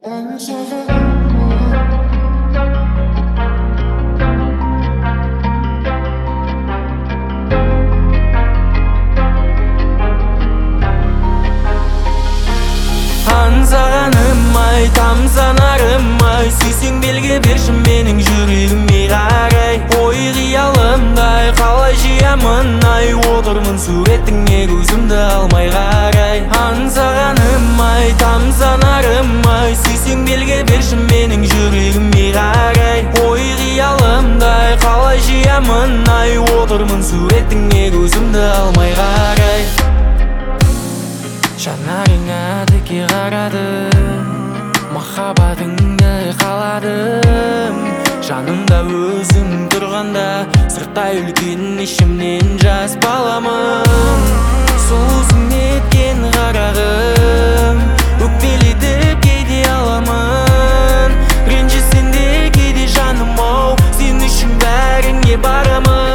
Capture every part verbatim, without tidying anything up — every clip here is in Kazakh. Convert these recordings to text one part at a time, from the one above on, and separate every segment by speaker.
Speaker 1: Аңсағаным ай, тамсанарым ай, сүйсең белгі берші менің жүрегіме қарай. Ой қиялымдай қалай жиямын ай, отырмын суретіңе көзімді алмай қарай. Аңсағаным ай, тамсанарым ай, сүйсең белгі берші менің жүрегіме қарай. Ой қиялымдай қалай жиямын ай, отырмын суретіңе көзімді алмай қарай. Жанарыңа тіке қарадым, махаббатыңды қаладым. Жанымда өзің тұрғанда, сырттай үлкен ішімнен жас баламын. Сұлусың неткен қарағым, өкпелетіп кейде аламын. Ренжісең де кейде жаным ау, сен үшін бәріңе барамын.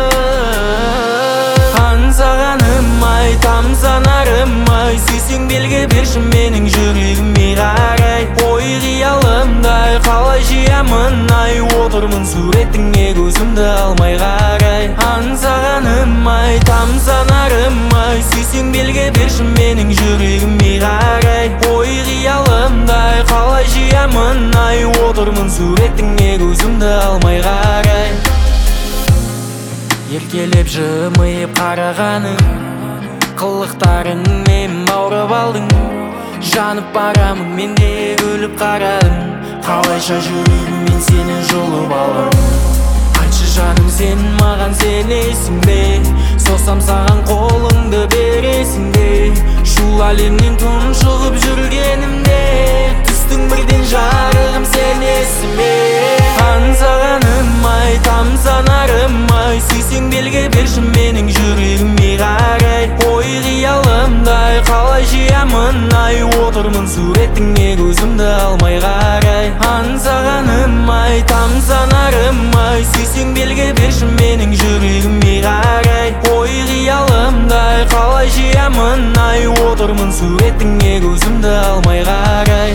Speaker 1: Аңсағаным ай, тамсанарым ай, сүйсең белгі берші менің жүрегіме қарай. Ой қиялымдай қалай жиямын ай, отырмын суретіңе көзімді алмай қарай. Аңсағаным ай, тамсанарым ай, сүйсең белгі берші менің жүрегіме қарай. Ой қиялымдай қалай жиямын ай, отырмын суретіңе көзімді алмай қарай. Еркелеп жымиып қарағаның, қылықтарыңмен баурап алдың. Жанып барамын, мен де күліп қарадым. Қалайша жүрегіммен сені жұлып алдым. Айтшы жаным, сен маған сенесің бе? Сосам саған қолыңды бересің бе? Шул әлемнен тұншығып жүргенімде, түстің бірден жарығым сенесің бе? Аңсағаным ай, тамсанарым ай, сүйсең белгі берші менің жүрегіме қарай. Ой қиялымдай қалай жиямын ай, отырмын суретіңе көзімді алмай қарай. Аңсағаным ай, тамсанарым ай, сүйсең белгі берші менің жүрегіме қарай. Ой қиялымдай қалай жиямын ай, отырмын суретіңе көзімді алмай қарай.